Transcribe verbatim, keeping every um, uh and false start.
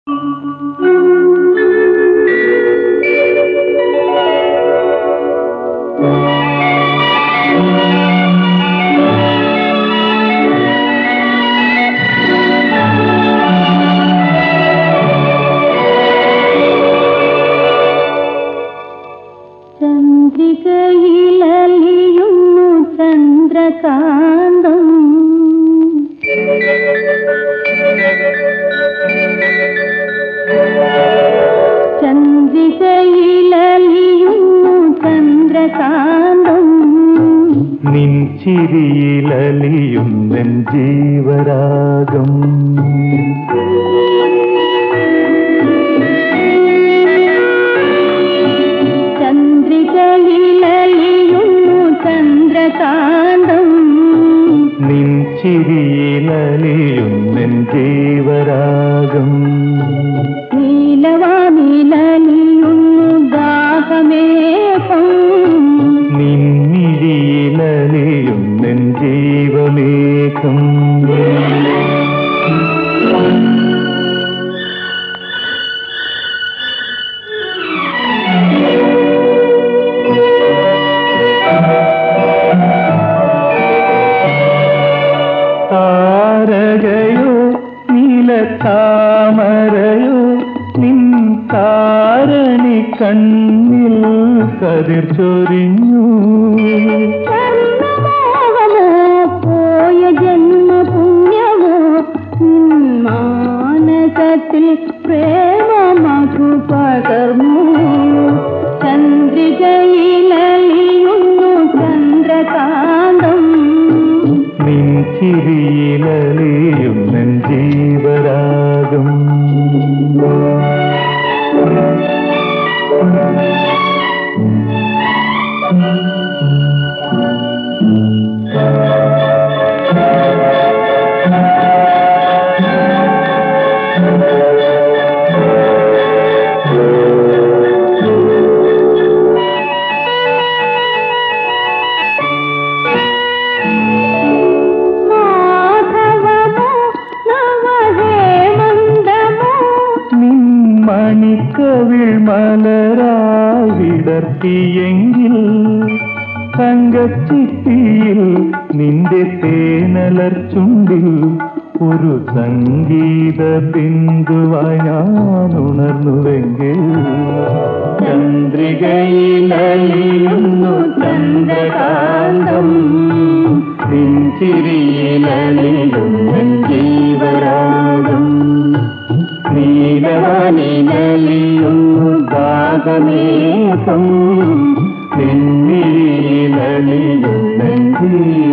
ചന്ദ്രികയിലലിയുന്നു ചന്ദ്രകാന്തം ചന്ദ്രികയിലലിയുന്നു ചന്ദ്രകാന്തം നിൻ ചിരിയിലലിയുന്നെൻ ജീവരാഗം ചന്ദ്രികയിലലിയുന്നു ചന്ദ്രകാന്തം നിൻ ചിരിയിലലിയുന്നെൻ ജീവരാഗം നീലവാനിലലിയുന്നു ദാഹമേഘം നിന്നിഴിയിലലിയുന്നെൻ ജീവമേഘം താരകയോ നീലത്താമരയോ നിൻ താരണി കണ്ണിൽ കതിർ ചൊരിഞ്ഞു പോയ ജന്മപുണ്യമോ മാനസത്തിൽ പ്രേമമധു പകർന്നു ചന്ദ്രികയിലലിയുന്നു ചന്ദ്രകാന്തം നിൻ ചിരിയിലലിയുന്നെൻ ജീവരാഗം മണിക്കവിൾ മലരായി വിടർത്തിയെങ്കിൽ തങ്കച്ചിപ്പിയിൽ നിന്റെ തേനലർ ചുണ്ടിൽ ഒരു സംഗീത ബിന്ദുവായി ഞാൻ ഉണർന്നുവെങ്കിൽ ചന്ദ്രികയിലലിയുന്നു ചന്ദ്രകാന്തം നിൻ ചിരിയിലലിയുന്നെൻ ജീവരാഗം നീലവാനിലലിയുന്നു ദാഹമേഘം നിന്നിഴിയിലലിയുന്നെൻ ജീവ